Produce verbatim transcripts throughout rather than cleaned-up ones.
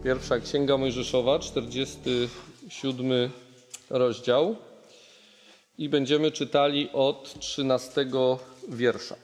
Pierwsza Księga Mojżeszowa, czterdziesty siódmy rozdział i będziemy czytali od trzynastego wiersza.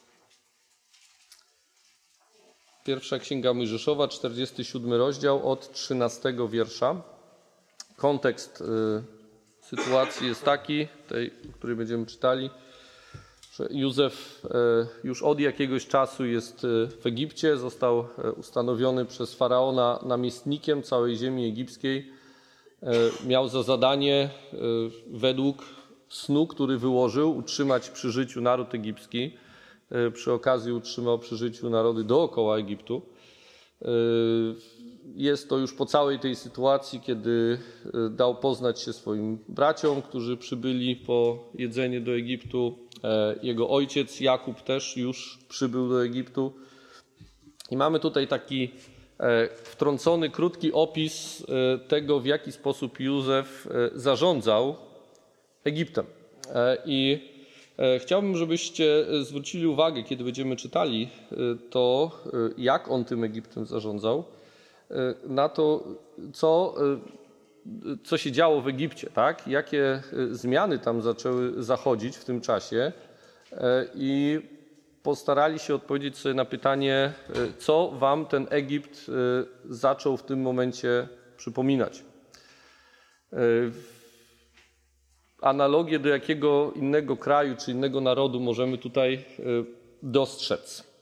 Pierwsza Księga Mojżeszowa, czterdziesty siódmy rozdział od trzynastego wiersza. Kontekst y, sytuacji jest taki, tej, której będziemy czytali, że Józef y, już od jakiegoś czasu jest y, w Egipcie, został y, ustanowiony przez faraona namiestnikiem całej ziemi egipskiej. Y, miał za zadanie y, według snu, który wyłożył, utrzymać przy życiu naród egipski. Y, przy okazji utrzymał przy życiu narody dookoła Egiptu. Y, Jest to już po całej tej sytuacji, kiedy dał poznać się swoim braciom, którzy przybyli po jedzenie do Egiptu. Jego ojciec Jakub też już przybył do Egiptu. I mamy tutaj taki wtrącony, krótki opis tego, w jaki sposób Józef zarządzał Egiptem. I chciałbym, żebyście zwrócili uwagę, kiedy będziemy czytali to, jak on tym Egiptem zarządzał, na to, co, co się działo w Egipcie, tak? Jakie zmiany tam zaczęły zachodzić w tym czasie i postarali się odpowiedzieć sobie na pytanie, co wam ten Egipt zaczął w tym momencie przypominać. Analogię do jakiego innego kraju czy innego narodu możemy tutaj dostrzec.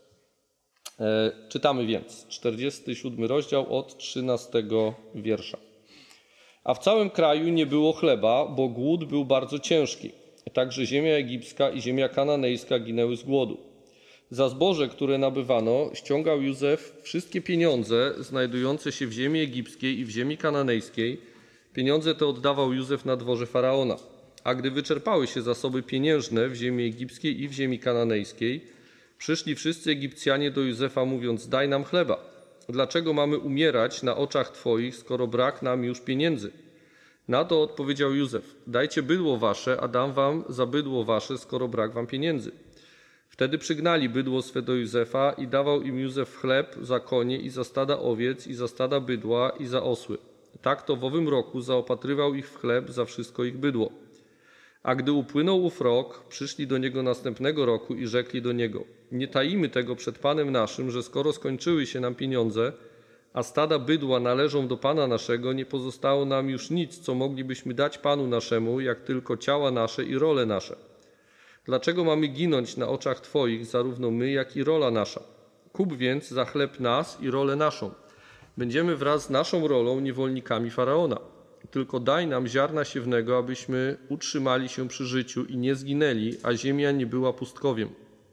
Czytamy więc czterdziesty siódmy rozdział od trzynastego wiersza. A w całym kraju nie było chleba, bo głód był bardzo ciężki. Także ziemia egipska i ziemia kananejska ginęły z głodu. Za zboże, które nabywano, ściągał Józef wszystkie pieniądze znajdujące się w ziemi egipskiej i w ziemi kananejskiej. Pieniądze te oddawał Józef na dworze faraona. A gdy wyczerpały się zasoby pieniężne w ziemi egipskiej i w ziemi kananejskiej, przyszli wszyscy Egipcjanie do Józefa, mówiąc: daj nam chleba. Dlaczego mamy umierać na oczach Twoich, skoro brak nam już pieniędzy? Na to odpowiedział Józef: dajcie bydło wasze, a dam wam za bydło wasze, skoro brak wam pieniędzy. Wtedy przygnali bydło swe do Józefa i dawał im Józef chleb za konie i za stada owiec i za stada bydła i za osły. Tak to w owym roku zaopatrywał ich w chleb za wszystko ich bydło. A gdy upłynął ów rok, przyszli do niego następnego roku i rzekli do niego: nie tajimy tego przed Panem naszym, że skoro skończyły się nam pieniądze, a stada bydła należą do Pana naszego, nie pozostało nam już nic, co moglibyśmy dać Panu naszemu, jak tylko ciała nasze i role nasze. Dlaczego mamy ginąć na oczach Twoich, zarówno my, jak i rola nasza? Kup więc za chleb nas i rolę naszą. Będziemy wraz z naszą rolą niewolnikami Faraona. Tylko daj nam ziarna siewnego, abyśmy utrzymali się przy życiu i nie zginęli, a ziemia nie była pustkowiem.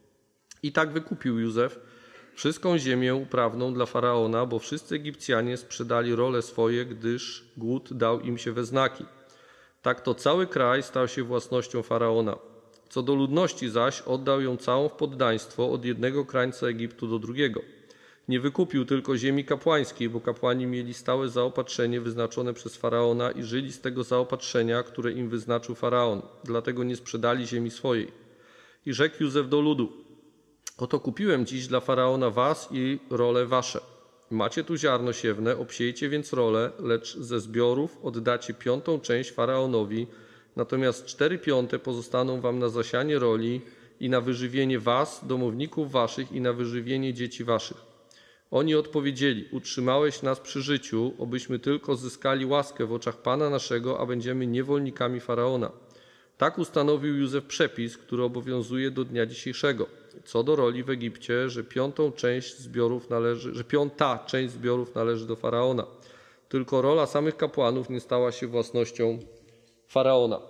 I tak wykupił Józef wszystką ziemię uprawną dla Faraona, bo wszyscy Egipcjanie sprzedali role swoje, gdyż głód dał im się we znaki. Tak to cały kraj stał się własnością Faraona. Co do ludności zaś, oddał ją całą w poddaństwo od jednego krańca Egiptu do drugiego. Nie wykupił tylko ziemi kapłańskiej, bo kapłani mieli stałe zaopatrzenie wyznaczone przez Faraona i żyli z tego zaopatrzenia, które im wyznaczył Faraon. Dlatego nie sprzedali ziemi swojej. I rzekł Józef do ludu: oto kupiłem dziś dla Faraona was i role wasze. Macie tu ziarno siewne, obsiejcie więc role, lecz ze zbiorów oddacie piątą część Faraonowi, natomiast cztery piąte pozostaną wam na zasianie roli i na wyżywienie was, domowników waszych i na wyżywienie dzieci waszych. Oni odpowiedzieli: utrzymałeś nas przy życiu, obyśmy tylko zyskali łaskę w oczach Pana naszego, a będziemy niewolnikami Faraona. Tak ustanowił Józef przepis, który obowiązuje do dnia dzisiejszego. Co do roli w Egipcie, że piątą część zbiorów należy, że piąta część zbiorów należy do Faraona. Tylko rola samych kapłanów nie stała się własnością Faraona.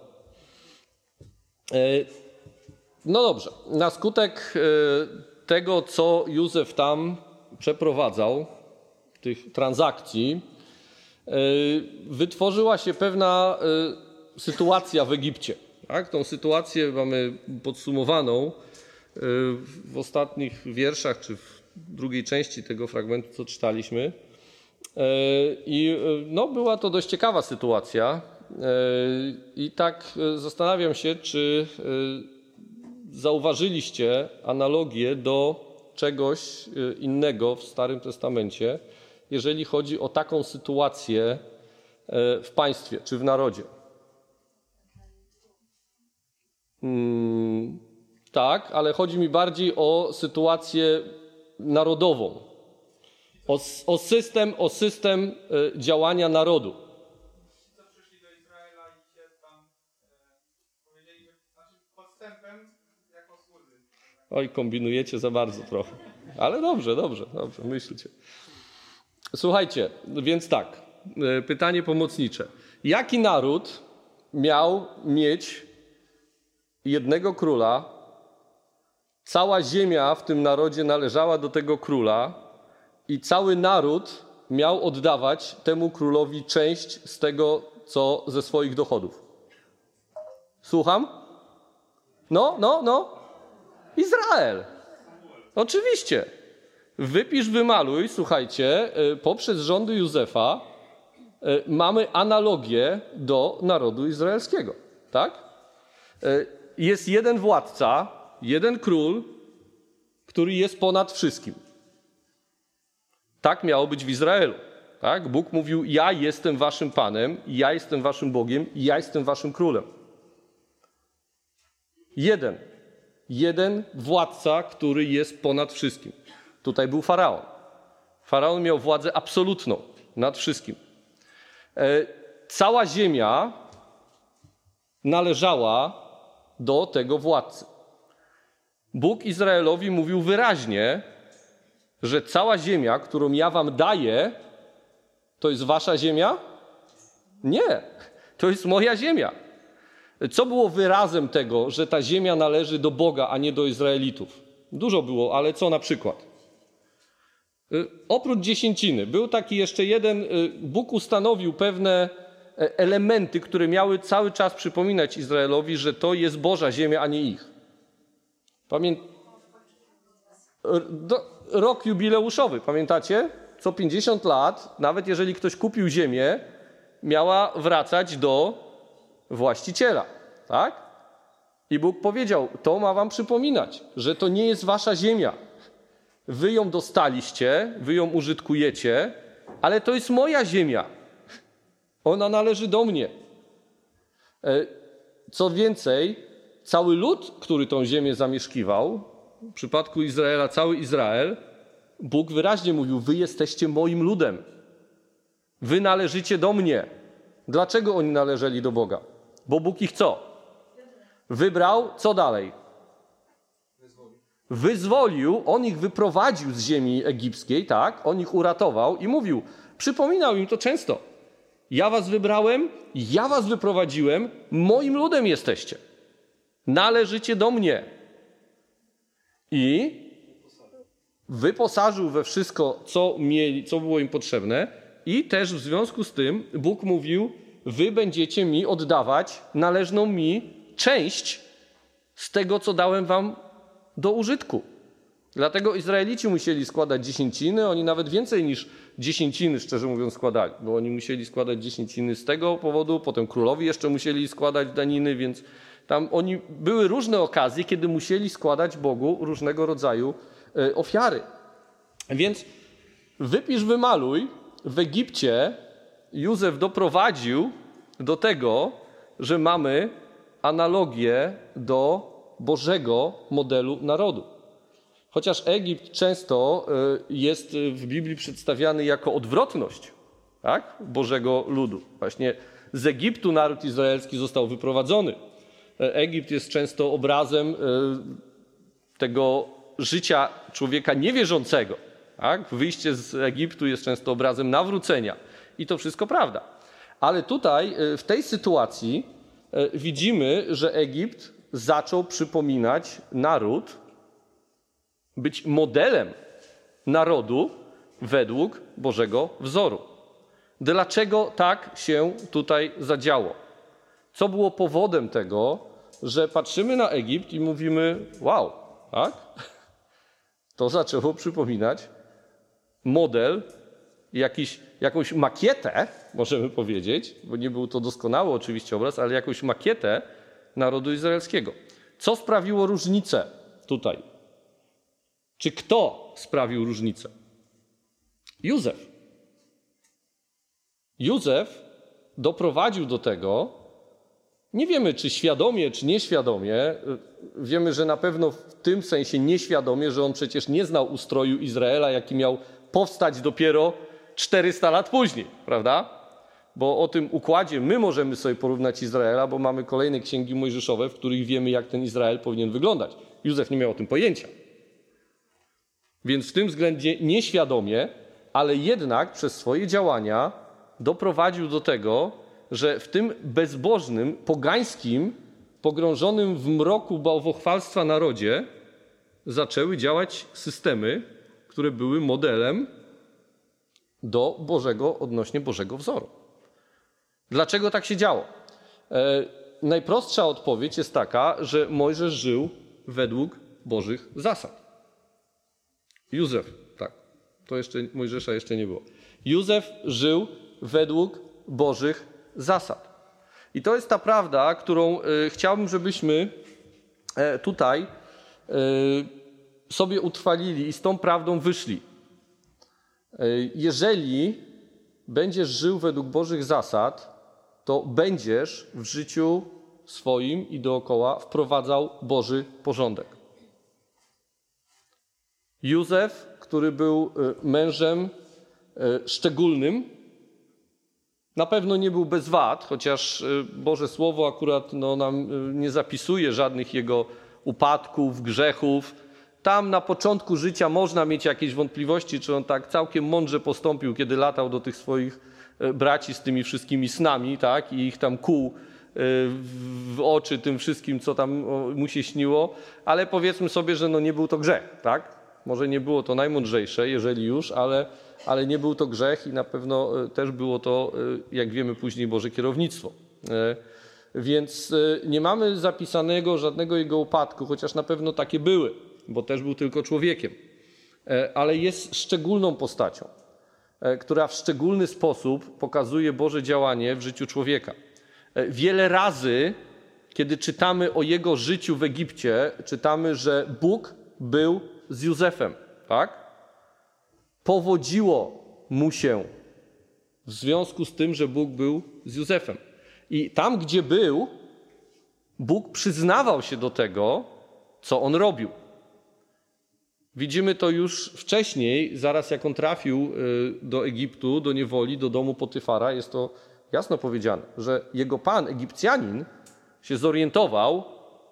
No dobrze, na skutek tego, co Józef tam przeprowadzał, tych transakcji, wytworzyła się pewna sytuacja w Egipcie. Tak? Tą sytuację mamy podsumowaną w ostatnich wierszach, czy w drugiej części tego fragmentu, co czytaliśmy. I no, była to dość ciekawa sytuacja. I tak zastanawiam się, czy zauważyliście analogię do czegoś innego w Starym Testamencie, jeżeli chodzi o taką sytuację w państwie czy w narodzie? Hmm, tak, ale chodzi mi bardziej o sytuację narodową, o, o system, o system działania narodu. Ci, co przyszli do Izraela i się tam powiedzieli, że znaczy podstępem jako słudzy. Oj, kombinujecie za bardzo trochę. Ale dobrze, dobrze, dobrze, myślcie. Słuchajcie, więc tak, pytanie pomocnicze. Jaki naród miał mieć jednego króla? Cała ziemia w tym narodzie należała do tego króla i cały naród miał oddawać temu królowi część z tego, co ze swoich dochodów. Słucham? No, no, no. Izrael. Oczywiście. Wypisz, wymaluj, słuchajcie, poprzez rządy Józefa mamy analogię do narodu izraelskiego. Tak? Jest jeden władca, jeden król, który jest ponad wszystkim. Tak miało być w Izraelu. Tak? Bóg mówił, ja jestem waszym Panem, ja jestem waszym Bogiem, ja jestem waszym królem. Jeden. Jeden władca, który jest ponad wszystkim. Tutaj był faraon. Faraon miał władzę absolutną nad wszystkim. E, cała ziemia należała do tego władcy. Bóg Izraelowi mówił wyraźnie, że cała ziemia, którą ja wam daję, to jest wasza ziemia? Nie, to jest moja ziemia. Co było wyrazem tego, że ta ziemia należy do Boga, a nie do Izraelitów? Dużo było, ale co na przykład? Oprócz dziesięciny był taki jeszcze jeden, Bóg ustanowił pewne elementy, które miały cały czas przypominać Izraelowi, że to jest Boża ziemia, a nie ich. Pamię... Rok jubileuszowy, pamiętacie? Co pięćdziesiąt lat, nawet jeżeli ktoś kupił ziemię, miała wracać do właściciela. Tak? I Bóg powiedział, to ma wam przypominać, że to nie jest wasza ziemia. Wy ją dostaliście, wy ją użytkujecie, ale to jest moja ziemia. Ona należy do mnie. Co więcej, cały lud, który tą ziemię zamieszkiwał, w przypadku Izraela cały Izrael, Bóg wyraźnie mówił, wy jesteście moim ludem. Wy należycie do mnie. Dlaczego oni należeli do Boga? Bo Bóg ich co? Wybrał, co dalej? Wyzwolił, on ich wyprowadził z ziemi egipskiej, tak? On ich uratował i mówił, przypominał im to często. Ja was wybrałem, ja was wyprowadziłem, moim ludem jesteście. Należycie do mnie. I wyposażył we wszystko, co mieli, co było im potrzebne i też w związku z tym Bóg mówił, wy będziecie mi oddawać należną mi część z tego, co dałem wam do użytku. Dlatego Izraelici musieli składać dziesięciny, oni nawet więcej niż dziesięciny, szczerze mówiąc, składali, bo oni musieli składać dziesięciny z tego powodu, potem królowi jeszcze musieli składać daniny, więc tam oni były różne okazje, kiedy musieli składać Bogu różnego rodzaju y, ofiary. Więc wypisz, wymaluj, w Egipcie Józef doprowadził do tego, że mamy analogię do Bożego modelu narodu. Chociaż Egipt często jest w Biblii przedstawiany jako odwrotność, tak? Bożego ludu. Właśnie z Egiptu naród izraelski został wyprowadzony. Egipt jest często obrazem tego życia człowieka niewierzącego. Tak? Wyjście z Egiptu jest często obrazem nawrócenia. I to wszystko prawda. Ale tutaj w tej sytuacji widzimy, że Egipt zaczął przypominać naród, być modelem narodu według Bożego wzoru. Dlaczego tak się tutaj zadziało? Co było powodem tego, że patrzymy na Egipt i mówimy, wow, tak? To zaczęło przypominać model, jakiś, jakąś makietę, możemy powiedzieć, bo nie był to doskonały oczywiście obraz, ale jakąś makietę narodu izraelskiego. Co sprawiło różnicę tutaj? Czy kto sprawił różnicę? Józef. Józef doprowadził do tego, nie wiemy czy świadomie, czy nieświadomie, wiemy, że na pewno w tym sensie nieświadomie, że on przecież nie znał ustroju Izraela, jaki miał powstać dopiero czterysta lat później, prawda? Bo o tym układzie my możemy sobie porównać Izraela, bo mamy kolejne księgi mojżeszowe, w których wiemy, jak ten Izrael powinien wyglądać. Józef nie miał o tym pojęcia. Więc w tym względzie nieświadomie, ale jednak przez swoje działania doprowadził do tego, że w tym bezbożnym, pogańskim, pogrążonym w mroku bałwochwalstwa narodzie zaczęły działać systemy, które były modelem do Bożego, odnośnie Bożego wzoru. Dlaczego tak się działo? E, najprostsza odpowiedź jest taka, że Mojżesz żył według Bożych zasad. Józef, tak, to jeszcze Mojżesza jeszcze nie było. Józef żył według Bożych zasad. I to jest ta prawda, którą y, chciałbym, żebyśmy y, tutaj y, sobie utrwalili i z tą prawdą wyszli. Y, jeżeli będziesz żył według Bożych zasad, to będziesz w życiu swoim i dookoła wprowadzał Boży porządek. Józef, który był mężem szczególnym, na pewno nie był bez wad, chociaż Boże Słowo akurat no, nam nie zapisuje żadnych jego upadków, grzechów. Tam na początku życia można mieć jakieś wątpliwości, czy on tak całkiem mądrze postąpił, kiedy latał do tych swoich braci z tymi wszystkimi snami, tak, i ich tam kuł w oczy tym wszystkim, co tam mu się śniło, ale powiedzmy sobie, że no nie był to grzech, tak? Może nie było to najmądrzejsze, jeżeli już, ale, ale nie był to grzech i na pewno też było to, jak wiemy później, Boże kierownictwo. Więc nie mamy zapisanego żadnego jego upadku, chociaż na pewno takie były, bo też był tylko człowiekiem. Ale jest szczególną postacią, która w szczególny sposób pokazuje Boże działanie w życiu człowieka. Wiele razy, kiedy czytamy o jego życiu w Egipcie, czytamy, że Bóg był z Józefem, tak? Powodziło mu się w związku z tym, że Bóg był z Józefem. I tam, gdzie był, Bóg przyznawał się do tego, co on robił. Widzimy to już wcześniej, zaraz jak on trafił do Egiptu, do niewoli, do domu Potyfara, jest to jasno powiedziane, że jego pan, Egipcjanin, się zorientował,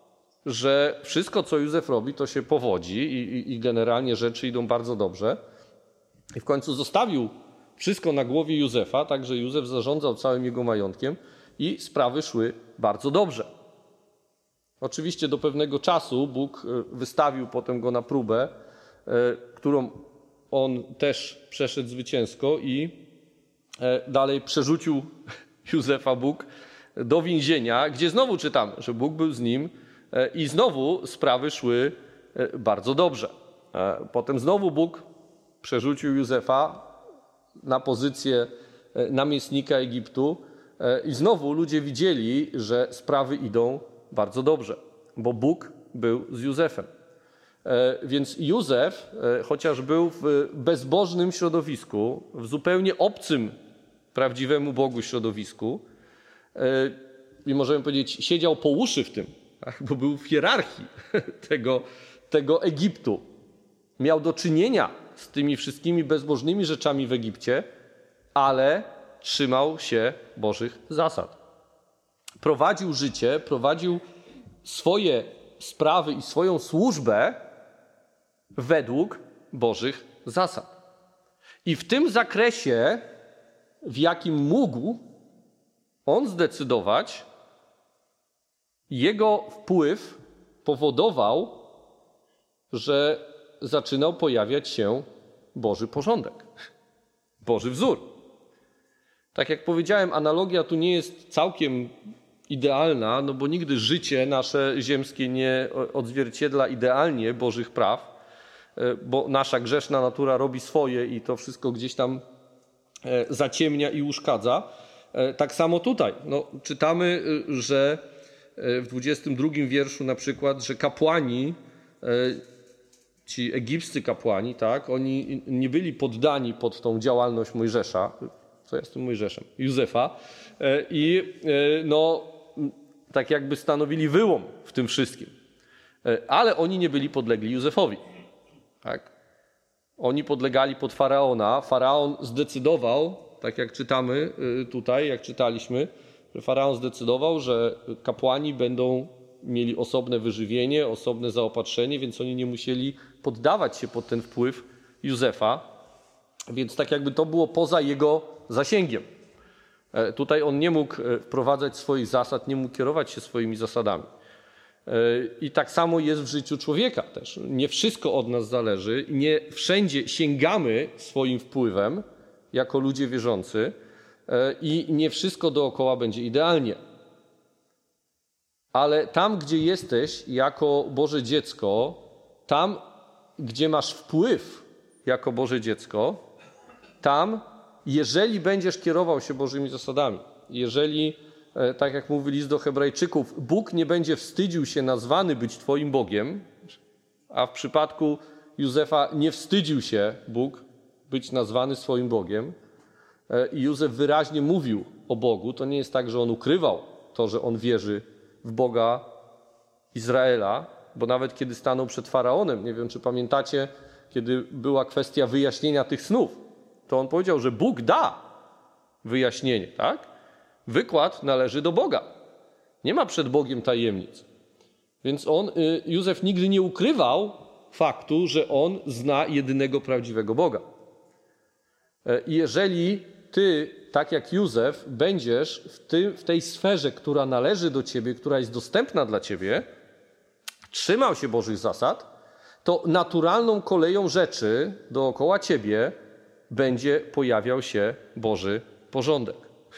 że wszystko, co Józef robi, to się powodzi i, i, i generalnie rzeczy idą bardzo dobrze. I w końcu zostawił wszystko na głowie Józefa, tak że Józef zarządzał całym jego majątkiem i sprawy szły bardzo dobrze. Oczywiście do pewnego czasu Bóg wystawił potem go na próbę, którą on też przeszedł zwycięsko i dalej przerzucił Józefa Bóg do więzienia, gdzie znowu czytamy, że Bóg był z nim i znowu sprawy szły bardzo dobrze. Potem znowu Bóg przerzucił Józefa na pozycję namiestnika Egiptu i znowu ludzie widzieli, że sprawy idą bardzo dobrze, bo Bóg był z Józefem. Więc Józef, chociaż był w bezbożnym środowisku, w zupełnie obcym prawdziwemu Bogu środowisku i możemy powiedzieć, siedział po uszy w tym, tak, bo był w hierarchii tego, tego Egiptu. Miał do czynienia z tymi wszystkimi bezbożnymi rzeczami w Egipcie, ale trzymał się Bożych zasad. Prowadził życie, prowadził swoje sprawy i swoją służbę według Bożych zasad. I w tym zakresie, w jakim mógł on zdecydować, jego wpływ powodował, że zaczynał pojawiać się Boży porządek, Boży wzór. Tak jak powiedziałem, analogia tu nie jest całkiem idealna, no bo nigdy życie nasze ziemskie nie odzwierciedla idealnie Bożych praw, bo nasza grzeszna natura robi swoje i to wszystko gdzieś tam zaciemnia i uszkadza. Tak samo tutaj. No, czytamy, że w dwudziestym drugim wierszu na przykład, że kapłani, ci egipscy kapłani, tak, oni nie byli poddani pod tą działalność Mojżesza. co ja z tym Mojżeszem, Józefa i no tak jakby stanowili wyłom w tym wszystkim. Ale oni nie byli podlegli Józefowi. Tak? Oni podlegali pod Faraona. Faraon zdecydował, tak jak czytamy tutaj, jak czytaliśmy, że Faraon zdecydował, że kapłani będą mieli osobne wyżywienie, osobne zaopatrzenie, więc oni nie musieli poddawać się pod ten wpływ Józefa. Więc tak jakby to było poza jego zasięgiem. Tutaj on nie mógł wprowadzać swoich zasad, nie mógł kierować się swoimi zasadami. I tak samo jest w życiu człowieka też. Nie wszystko od nas zależy, nie wszędzie sięgamy swoim wpływem jako ludzie wierzący i nie wszystko dookoła będzie idealnie. Ale tam, gdzie jesteś jako Boże dziecko, tam, gdzie masz wpływ jako Boże dziecko, tam, jeżeli będziesz kierował się Bożymi zasadami, jeżeli, tak jak mówi list do Hebrajczyków, Bóg nie będzie wstydził się nazwany być Twoim Bogiem, a w przypadku Józefa nie wstydził się Bóg być nazwany swoim Bogiem i Józef wyraźnie mówił o Bogu, to nie jest tak, że on ukrywał to, że on wierzy w Boga Izraela, bo nawet kiedy stanął przed Faraonem, nie wiem, czy pamiętacie, kiedy była kwestia wyjaśnienia tych snów, to on powiedział, że Bóg da wyjaśnienie, tak? Wykład należy do Boga. Nie ma przed Bogiem tajemnic. Więc on, Józef nigdy nie ukrywał faktu, że on zna jedynego prawdziwego Boga. I jeżeli ty, tak jak Józef, będziesz w, ty, w tej sferze, która należy do ciebie, która jest dostępna dla ciebie, trzymał się Bożych zasad, to naturalną koleją rzeczy dookoła ciebie będzie pojawiał się Boży porządek.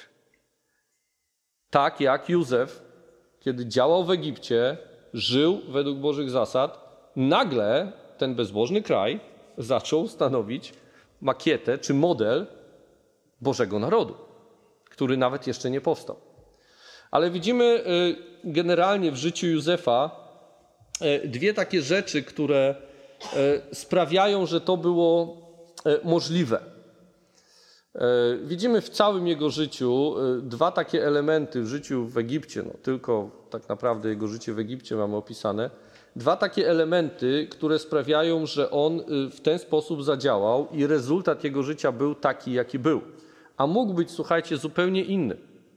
Tak jak Józef, kiedy działał w Egipcie, żył według Bożych zasad, nagle ten bezbożny kraj zaczął stanowić makietę czy model Bożego narodu, który nawet jeszcze nie powstał. Ale widzimy generalnie w życiu Józefa dwie takie rzeczy, które sprawiają, że to było możliwe. Widzimy w całym jego życiu dwa takie elementy w życiu w Egipcie, no tylko tak naprawdę jego życie w Egipcie mamy opisane, dwa takie elementy, które sprawiają, że on w ten sposób zadziałał i rezultat jego życia był taki, jaki był. A mógł być, słuchajcie, zupełnie inny.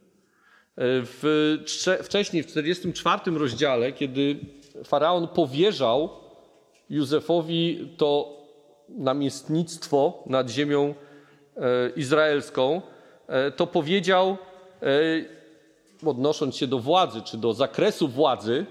W, wcześniej, w czterdziestym czwartym rozdziale, kiedy Faraon powierzał Józefowi to namiestnictwo nad ziemią izraelską, to powiedział, odnosząc się do władzy, czy do zakresu władzy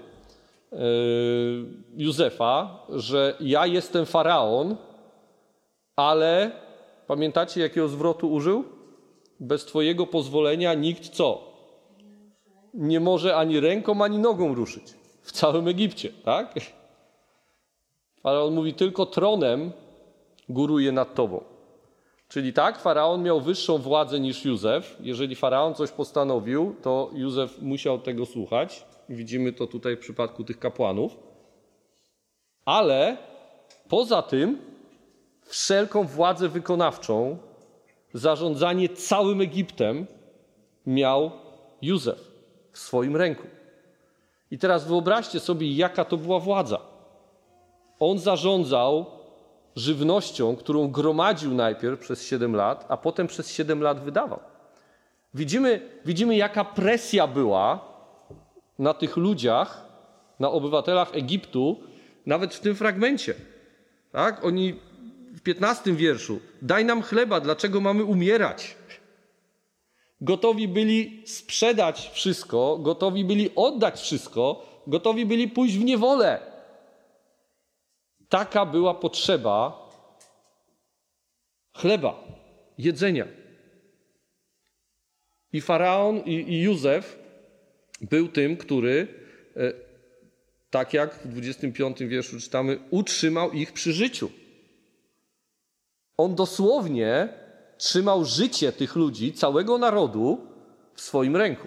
Józefa, że ja jestem Faraon, ale pamiętacie, jakiego zwrotu użył? Bez twojego pozwolenia nikt co? Nie może ani ręką, ani nogą ruszyć w całym Egipcie, tak? Faraon mówi, tylko tronem góruje nad tobą. Czyli tak, Faraon miał wyższą władzę niż Józef. Jeżeli Faraon coś postanowił, to Józef musiał tego słuchać. Widzimy to tutaj w przypadku tych kapłanów. Ale poza tym wszelką władzę wykonawczą, zarządzanie całym Egiptem miał Józef w swoim ręku. I teraz wyobraźcie sobie, jaka to była władza. On zarządzał żywnością, którą gromadził najpierw przez siedem lat, a potem przez siedem lat wydawał. Widzimy, widzimy, jaka presja była na tych ludziach, na obywatelach Egiptu, nawet w tym fragmencie. Tak? Oni w piętnastym wierszu, daj nam chleba, dlaczego mamy umierać? Gotowi byli sprzedać wszystko, gotowi byli oddać wszystko, gotowi byli pójść w niewolę. Taka była potrzeba chleba, jedzenia. I Faraon i, i Józef był tym, który, e, tak jak w dwudziestym piątym wierszu czytamy, utrzymał ich przy życiu. On dosłownie trzymał życie tych ludzi, całego narodu w swoim ręku.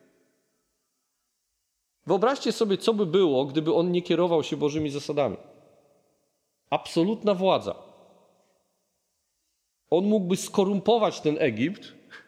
Wyobraźcie sobie, co by było, gdyby on nie kierował się Bożymi zasadami. Absolutna władza. On mógłby skorumpować ten Egipt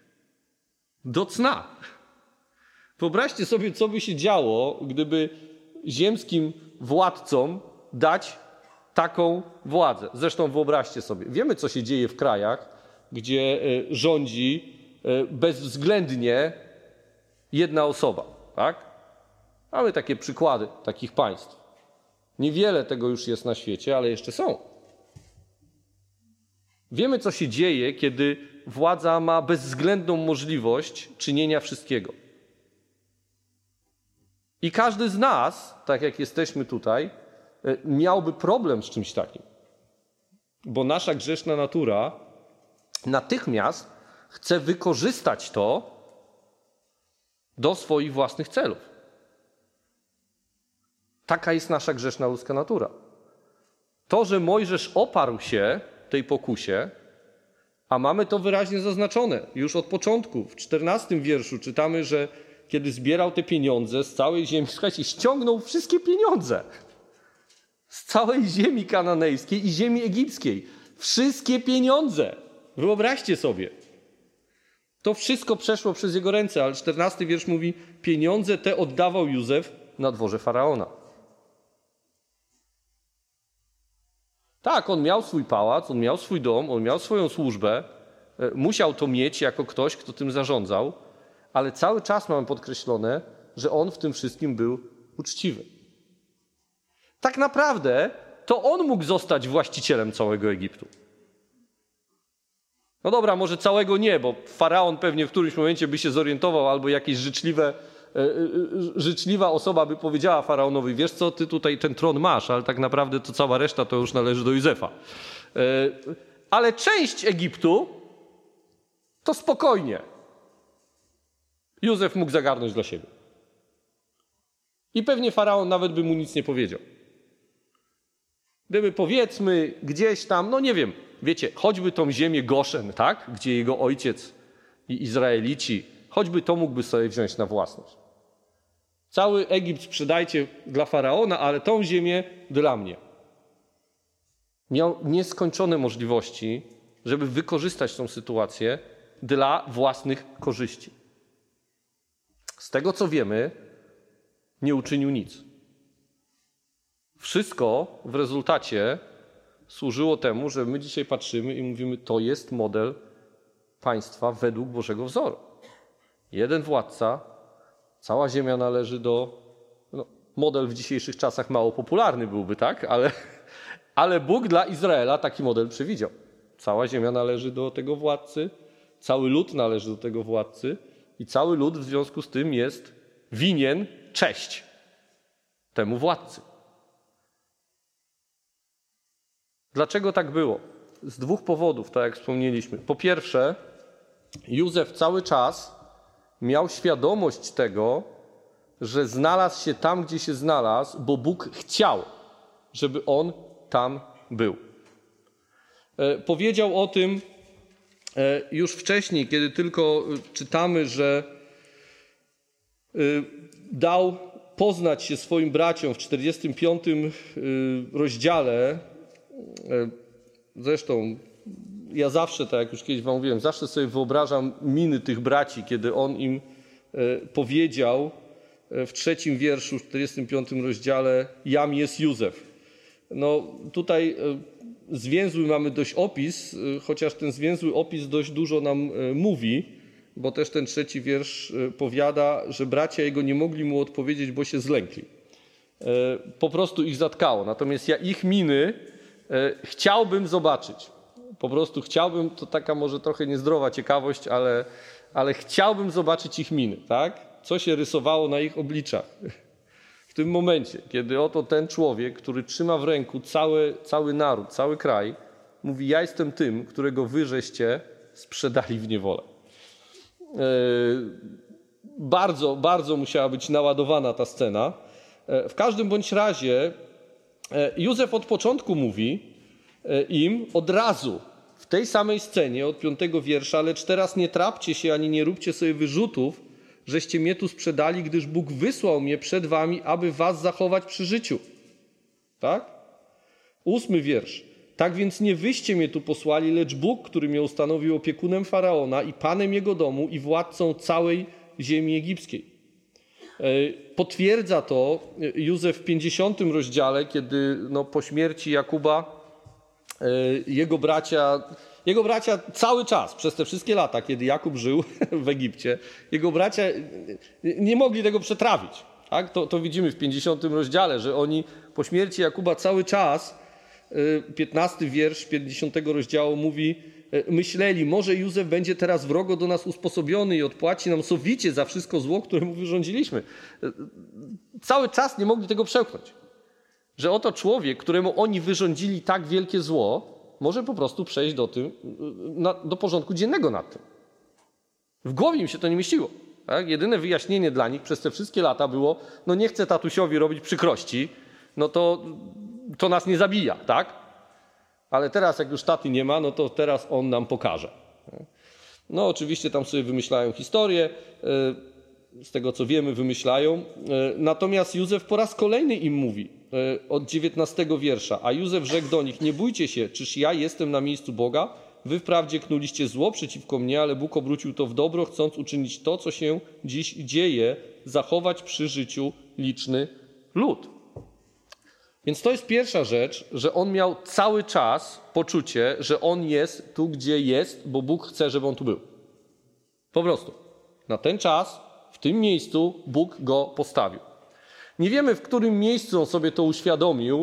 Do cna. Wyobraźcie sobie, co by się działo, gdyby ziemskim władcom dać taką władzę. Zresztą wyobraźcie sobie, wiemy, co się dzieje w krajach, gdzie rządzi bezwzględnie jedna osoba. Tak? Mamy takie przykłady takich państw. Niewiele tego już jest na świecie, ale jeszcze są. Wiemy, co się dzieje, kiedy władza ma bezwzględną możliwość czynienia wszystkiego. I każdy z nas, tak jak jesteśmy tutaj, miałby problem z czymś takim. Bo nasza grzeszna natura natychmiast chce wykorzystać to do swoich własnych celów. Taka jest nasza grzeszna ludzka natura. To, że Mojżesz oparł się tej pokusie, a mamy to wyraźnie zaznaczone już od początku. W czternastym wierszu czytamy, że kiedy zbierał te pieniądze z całej ziemi, słuchajcie, ściągnął wszystkie pieniądze z całej ziemi kananejskiej i ziemi egipskiej. Wszystkie pieniądze. Wyobraźcie sobie. To wszystko przeszło przez jego ręce, ale czternasty wiersz mówi, pieniądze te oddawał Józef na dworze Faraona. Tak, on miał swój pałac, on miał swój dom, on miał swoją służbę, musiał to mieć jako ktoś, kto tym zarządzał, ale cały czas mamy podkreślone, że on w tym wszystkim był uczciwy. Tak naprawdę to on mógł zostać właścicielem całego Egiptu. No dobra, może całego nie, bo faraon pewnie w którymś momencie by się zorientował albo jakieś życzliwe, życzliwa osoba by powiedziała faraonowi, wiesz co, ty tutaj ten tron masz, ale tak naprawdę to cała reszta to już należy do Józefa. Ale część Egiptu to spokojnie Józef mógł zagarnąć dla siebie. I pewnie faraon nawet by mu nic nie powiedział. Gdyby powiedzmy gdzieś tam, no nie wiem, wiecie, choćby tą ziemię Goszen, tak, gdzie jego ojciec i Izraelici, choćby to mógłby sobie wziąć na własność. Cały Egipt sprzedajcie dla faraona, ale tą ziemię dla mnie. Miał nieskończone możliwości, żeby wykorzystać tą sytuację dla własnych korzyści. Z tego, co wiemy, nie uczynił nic. Wszystko w rezultacie służyło temu, że my dzisiaj patrzymy i mówimy, to jest model państwa według Bożego wzoru. Jeden władca, cała ziemia należy do... No, model w dzisiejszych czasach mało popularny byłby, tak? Ale, ale Bóg dla Izraela taki model przewidział. Cała ziemia należy do tego władcy, cały lud należy do tego władcy i cały lud w związku z tym jest winien cześć temu władcy. Dlaczego tak było? Z dwóch powodów, tak jak wspomnieliśmy. Po pierwsze, Józef cały czas miał świadomość tego, że znalazł się tam, gdzie się znalazł, bo Bóg chciał, żeby on tam był. E, powiedział o tym e, już wcześniej, kiedy tylko czytamy, że e, dał poznać się swoim braciom w czterdziestym piątym e, rozdziale. E, zresztą ja zawsze, tak jak już kiedyś wam mówiłem, zawsze sobie wyobrażam miny tych braci, kiedy on im e, powiedział w trzecim wierszu, w czterdziestym piątym rozdziale, jam jest Józef. No tutaj e, zwięzły mamy dość opis, e, chociaż ten zwięzły opis dość dużo nam e, mówi, bo też ten trzeci wiersz e, powiada, że bracia jego nie mogli mu odpowiedzieć, bo się zlękli. E, po prostu ich zatkało. Natomiast ja ich miny e, chciałbym zobaczyć. Po prostu chciałbym, to taka może trochę niezdrowa ciekawość, ale, ale chciałbym zobaczyć ich miny, tak? Co się rysowało na ich obliczach. W tym momencie, kiedy oto ten człowiek, który trzyma w ręku cały, cały naród, cały kraj, mówi, ja jestem tym, którego wy żeście sprzedali w niewolę. Yy, bardzo, bardzo musiała być naładowana ta scena. Yy, w każdym bądź razie yy, Józef od początku mówi yy, im od razu, w tej samej scenie od piątego wiersza, lecz teraz nie trapcie się, ani nie róbcie sobie wyrzutów, żeście mnie tu sprzedali, gdyż Bóg wysłał mnie przed wami, aby was zachować przy życiu. Tak? Ósmy wiersz. Tak więc nie wyście mnie tu posłali, lecz Bóg, który mnie ustanowił opiekunem Faraona i panem jego domu i władcą całej ziemi egipskiej. Potwierdza to Józef w pięćdziesiątym rozdziale, kiedy no, po śmierci Jakuba jego bracia, jego bracia cały czas, przez te wszystkie lata, kiedy Jakub żył w Egipcie, jego bracia nie mogli tego przetrawić. Tak? To, to widzimy w pięćdziesiątym rozdziale, że oni po śmierci Jakuba cały czas, piętnasty wiersz pięćdziesiątego rozdziału mówi, myśleli, może Józef będzie teraz wrogo do nas usposobiony i odpłaci nam sowicie za wszystko zło, które mu wyrządziliśmy. Cały czas nie mogli tego przełknąć. Że oto człowiek, któremu oni wyrządzili tak wielkie zło, może po prostu przejść do, tym, na, do porządku dziennego nad tym. W głowie im się to nie mieściło. Tak? Jedyne wyjaśnienie dla nich przez te wszystkie lata było, no nie chcę tatusiowi robić przykrości, no to, to nas nie zabija, tak? Ale teraz jak już taty nie ma, no to teraz on nam pokaże. No oczywiście tam sobie wymyślają historię, z tego co wiemy wymyślają. Natomiast Józef po raz kolejny im mówi od dziewiętnastego wiersza. A Józef rzekł do nich, nie bójcie się, czyż ja jestem na miejscu Boga? Wy wprawdzie knuliście zło przeciwko mnie, ale Bóg obrócił to w dobro, chcąc uczynić to, co się dziś dzieje, zachować przy życiu liczny lud. Więc to jest pierwsza rzecz, że on miał cały czas poczucie, że on jest tu, gdzie jest, bo Bóg chce, żeby on tu był. Po prostu. Na ten czas, w tym miejscu Bóg go postawił. Nie wiemy, w którym miejscu on sobie to uświadomił,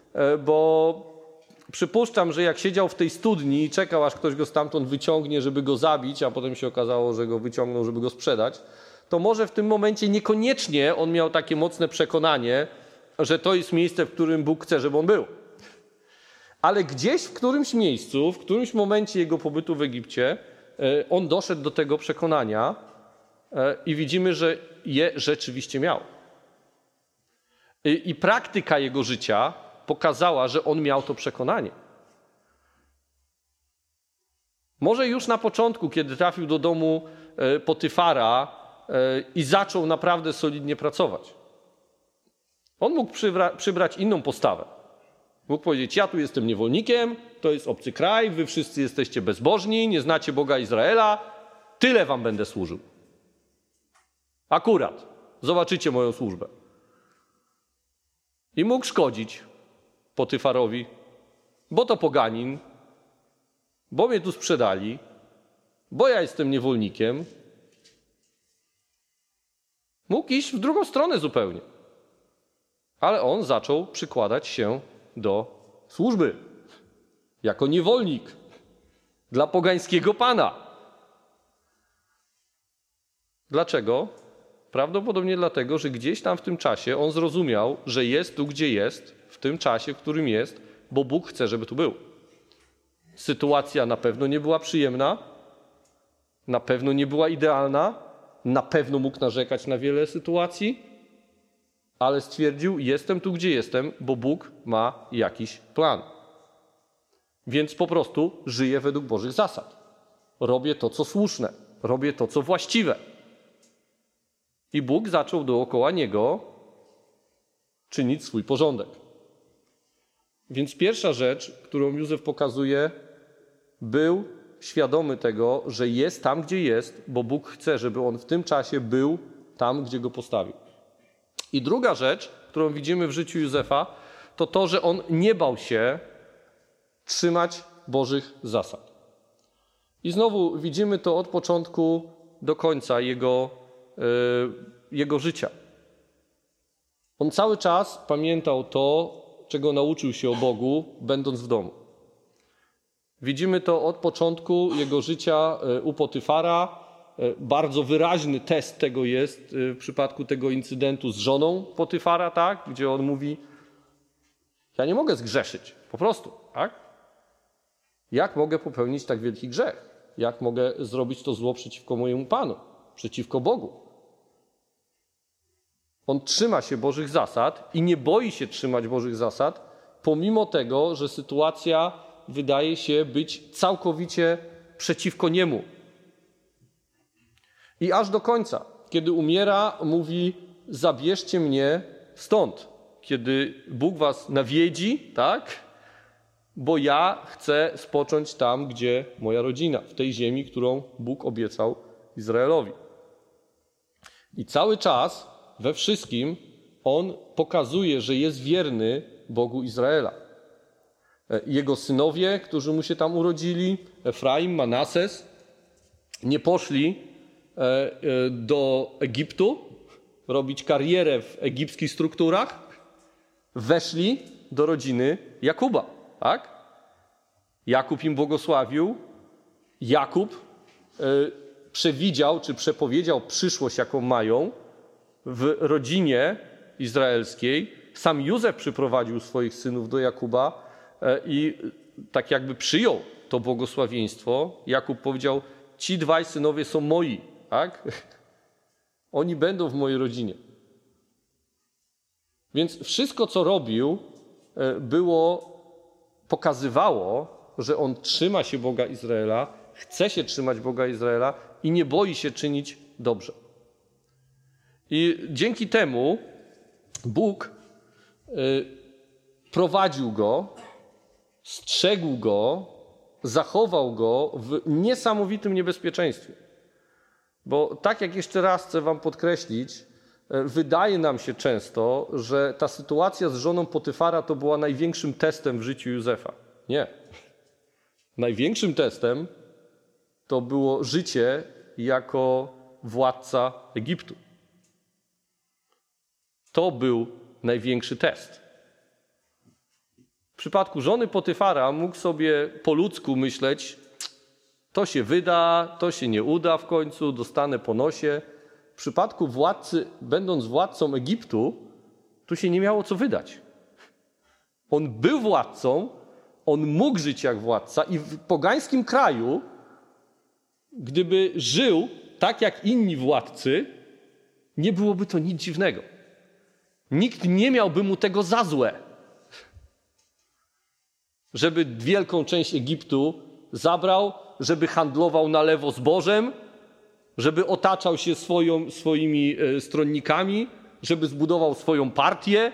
bo przypuszczam, że jak siedział w tej studni i czekał, aż ktoś go stamtąd wyciągnie, żeby go zabić, a potem się okazało, że go wyciągnął, żeby go sprzedać, to może w tym momencie niekoniecznie on miał takie mocne przekonanie, że to jest miejsce, w którym Bóg chce, żeby on był. Ale gdzieś w którymś miejscu, w którymś momencie jego pobytu w Egipcie, on doszedł do tego przekonania i widzimy, że je rzeczywiście miał. I praktyka jego życia pokazała, że on miał to przekonanie. Może już na początku, kiedy trafił do domu Potyfara i zaczął naprawdę solidnie pracować. On mógł przybra- przybrać inną postawę. Mógł powiedzieć, ja tu jestem niewolnikiem, to jest obcy kraj, wy wszyscy jesteście bezbożni, nie znacie Boga Izraela, tyle wam będę służył. Akurat. Zobaczycie moją służbę. I mógł szkodzić Potyfarowi, bo to poganin, bo mnie tu sprzedali, bo ja jestem niewolnikiem. Mógł iść w drugą stronę zupełnie. Ale on zaczął przykładać się do służby. Jako niewolnik. Dla pogańskiego pana. Dlaczego? Prawdopodobnie dlatego, że gdzieś tam w tym czasie on zrozumiał, że jest tu, gdzie jest, w tym czasie, w którym jest, bo Bóg chce, żeby tu był. Sytuacja na pewno nie była przyjemna, na pewno nie była idealna, na pewno mógł narzekać na wiele sytuacji, ale stwierdził, jestem tu, gdzie jestem, bo Bóg ma jakiś plan. Więc po prostu żyję według Bożych zasad. Robię to, co słuszne. Robię to, co właściwe. I Bóg zaczął dookoła niego czynić swój porządek. Więc pierwsza rzecz, którą Józef pokazuje, był świadomy tego, że jest tam, gdzie jest, bo Bóg chce, żeby on w tym czasie był tam, gdzie go postawił. I druga rzecz, którą widzimy w życiu Józefa, to to, że on nie bał się trzymać Bożych zasad. I znowu widzimy to od początku do końca jego, yy, jego życia. On cały czas pamiętał to, czego nauczył się o Bogu, będąc w domu. Widzimy to od początku jego życia u Potyfara. Bardzo wyraźny test tego jest w przypadku tego incydentu z żoną Potyfara, tak? Gdzie on mówi, ja nie mogę zgrzeszyć, po prostu. Tak? Jak mogę popełnić tak wielki grzech? Jak mogę zrobić to zło przeciwko mojemu Panu, przeciwko Bogu? On trzyma się Bożych zasad i nie boi się trzymać Bożych zasad, pomimo tego, że sytuacja wydaje się być całkowicie przeciwko niemu. I aż do końca, kiedy umiera, mówi, zabierzcie mnie stąd. Kiedy Bóg was nawiedzi, tak? bo ja chcę spocząć tam, gdzie moja rodzina, w tej ziemi, którą Bóg obiecał Izraelowi. I cały czas we wszystkim on pokazuje, że jest wierny Bogu Izraela. Jego synowie, którzy mu się tam urodzili, Efraim, Manases, nie poszli do Egiptu robić karierę w egipskich strukturach, weszli do rodziny Jakuba. Tak? Jakub im błogosławił. Jakub przewidział czy przepowiedział przyszłość, jaką mają w rodzinie izraelskiej. Sam Józef przyprowadził swoich synów do Jakuba i tak jakby przyjął to błogosławieństwo. Jakub powiedział, ci dwaj synowie są moi, tak? Oni będą w mojej rodzinie. Więc wszystko, co robił, było, pokazywało, że on trzyma się Boga Izraela, chce się trzymać Boga Izraela i nie boi się czynić dobrze. I dzięki temu Bóg prowadził go, strzegł go, zachował go w niesamowitym niebezpieczeństwie. Bo tak jak jeszcze raz chcę wam podkreślić, wydaje nam się często, że ta sytuacja z żoną Potyfara to była największym testem w życiu Józefa. Nie. Największym testem to było życie jako władca Egiptu. To był największy test. W przypadku żony Potyfara mógł sobie po ludzku myśleć, to się wyda, to się nie uda w końcu, dostanę po nosie. W przypadku władcy, będąc władcą Egiptu, tu się nie miało co wydać. On był władcą, on mógł żyć jak władca i w pogańskim kraju, gdyby żył tak jak inni władcy, nie byłoby to nic dziwnego. Nikt nie miałby mu tego za złe, żeby wielką część Egiptu zabrał, żeby handlował na lewo zbożem, żeby otaczał się swoją, swoimi stronnikami, żeby zbudował swoją partię.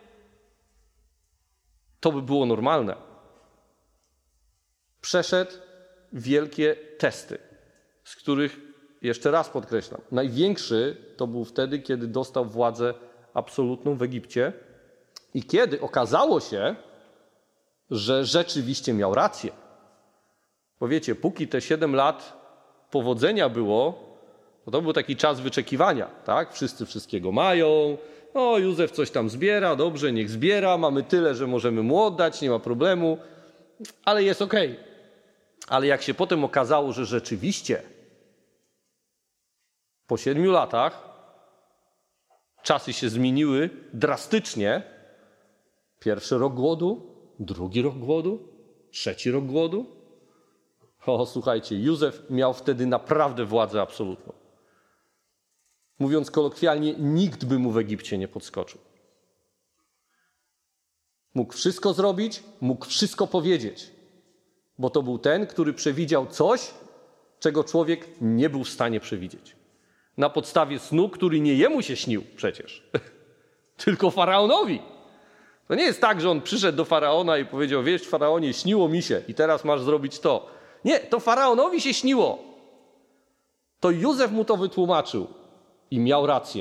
To by było normalne. Przeszedł wielkie testy, z których, jeszcze raz podkreślam, największy to był wtedy, kiedy dostał władzę absolutną w Egipcie i kiedy okazało się, że rzeczywiście miał rację. Bo wiecie, póki te siedem lat powodzenia było, to, to był taki czas wyczekiwania, tak? Wszyscy wszystkiego mają, o, Józef coś tam zbiera, dobrze, niech zbiera, mamy tyle, że możemy mu oddać, nie ma problemu, ale jest okej. Ale jak się potem okazało, że rzeczywiście po siedmiu latach czasy się zmieniły drastycznie, pierwszy rok głodu, drugi rok głodu, trzeci rok głodu, o, słuchajcie, Józef miał wtedy naprawdę władzę absolutną. Mówiąc kolokwialnie, nikt by mu w Egipcie nie podskoczył. Mógł wszystko zrobić, mógł wszystko powiedzieć, bo to był ten, który przewidział coś, czego człowiek nie był w stanie przewidzieć. Na podstawie snu, który nie jemu się śnił przecież, tylko faraonowi. To nie jest tak, że on przyszedł do faraona i powiedział, wiesz, faraonie, śniło mi się i teraz masz zrobić to. Nie, to faraonowi się śniło. To Józef mu to wytłumaczył i miał rację.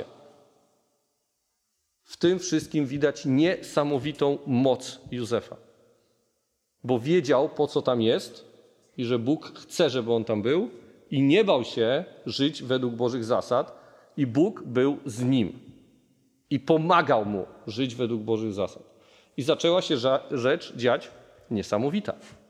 W tym wszystkim widać niesamowitą moc Józefa. Bo wiedział, po co tam jest i że Bóg chce, żeby on tam był i nie bał się żyć według Bożych zasad i Bóg był z nim i pomagał mu żyć według Bożych zasad. I zaczęła się rzecz dziać niesamowita.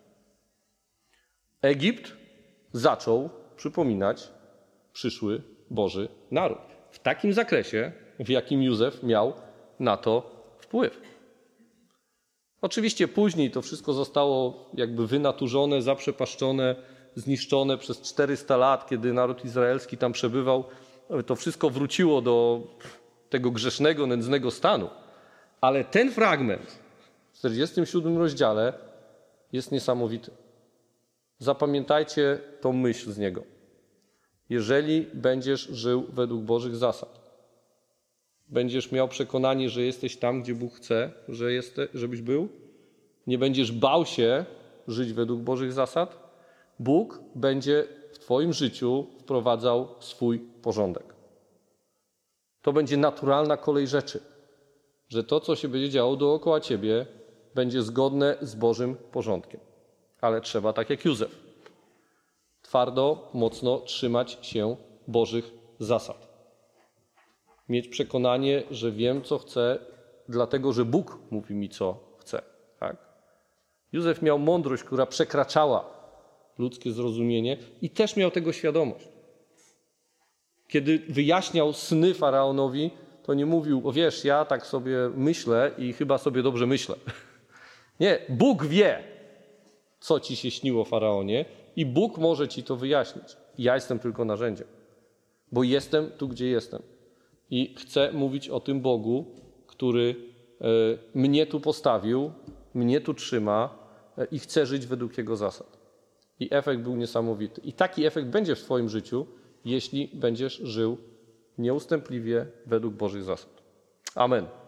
Egipt zaczął przypominać przyszły Boży naród. W takim zakresie, w jakim Józef miał na to wpływ. Oczywiście później to wszystko zostało jakby wynaturzone, zaprzepaszczone, zniszczone przez czterysta lat, kiedy naród izraelski tam przebywał. To wszystko wróciło do tego grzesznego, nędznego stanu. Ale ten fragment w czterdziestym siódmym rozdziale jest niesamowity. Zapamiętajcie tą myśl z niego. Jeżeli będziesz żył według Bożych zasad, będziesz miał przekonanie, że jesteś tam, gdzie Bóg chce, że jeste, żebyś był, nie będziesz bał się żyć według Bożych zasad, Bóg będzie w twoim życiu wprowadzał swój porządek. To będzie naturalna kolej rzeczy, że to, co się będzie działo dookoła ciebie, będzie zgodne z Bożym porządkiem. Ale trzeba, tak jak Józef, twardo, mocno trzymać się Bożych zasad. Mieć przekonanie, że wiem, co chcę, dlatego, że Bóg mówi mi, co chce. Tak? Józef miał mądrość, która przekraczała ludzkie zrozumienie i też miał tego świadomość. Kiedy wyjaśniał sny Faraonowi, to nie mówił, o wiesz, ja tak sobie myślę i chyba sobie dobrze myślę. Nie, Bóg wie, co ci się śniło, Faraonie, i Bóg może ci to wyjaśnić. Ja jestem tylko narzędziem, bo jestem tu, gdzie jestem. I chcę mówić o tym Bogu, który mnie tu postawił, mnie tu trzyma i chce żyć według Jego zasad. I efekt był niesamowity. I taki efekt będzie w twoim życiu, jeśli będziesz żył nieustępliwie według Bożych zasad. Amen.